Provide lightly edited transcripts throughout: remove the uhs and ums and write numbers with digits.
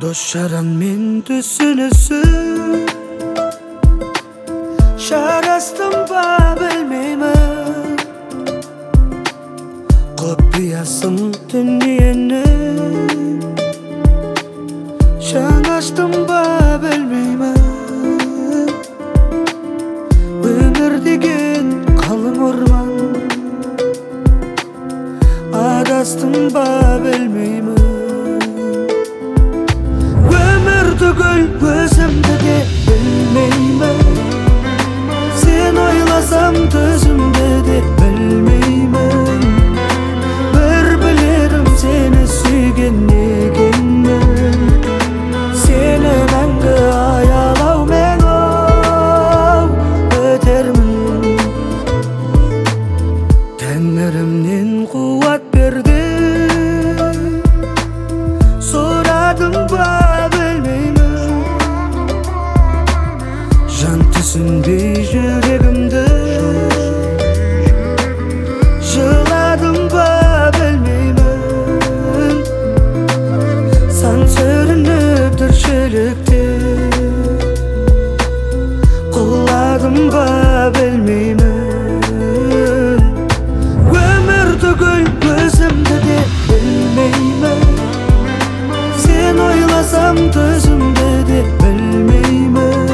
Dost жаран мен түсінісіп жарастым ба білмеймін, құпиясын дүниенің жаңаштым ба білмеймін, өмір деген қалың орман, адастым ба білмеймін. Түгіл өзімді де білмеймін, сен ойласам төзімді де білмеймін. Бір білерім сені сүйген екенмін, сені мәңгі аялаумен өтермін. Тәңірімнен қуат берді, сұрадым ба түсінбей жүрегімді, жыладым ба білмеймін, сан сүрініп тіршілікте, құладым ба білмеймін. Өмір түгіл өзімді де білмеймін, сен ойласам төзімді де білмеймін.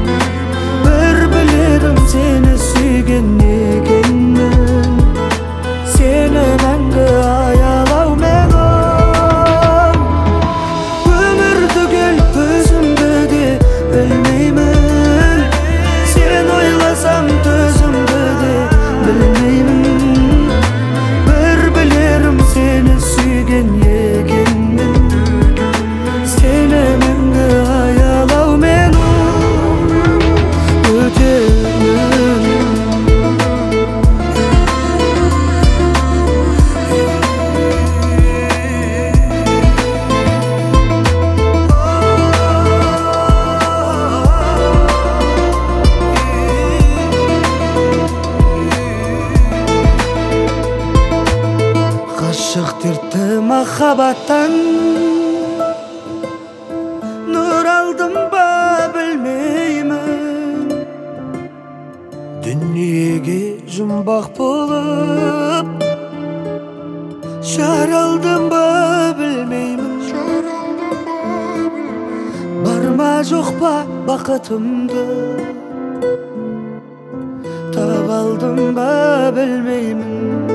Сені сүйген екенмін, сені мәңгі аялаумен өмір түгел өзімді де білмеймін, сен ойласам төзімді де білмеймін. Бір білерім сені сүйген екенмін, сені мәңгі аялаумен ғашық дерті махаббаттан нұр алдым ба білмеймін, дүниеге жұмбақ болып жаралдым ба білмеймін. Бар ма жоқ па бақытымды таба алдым ба білмеймін.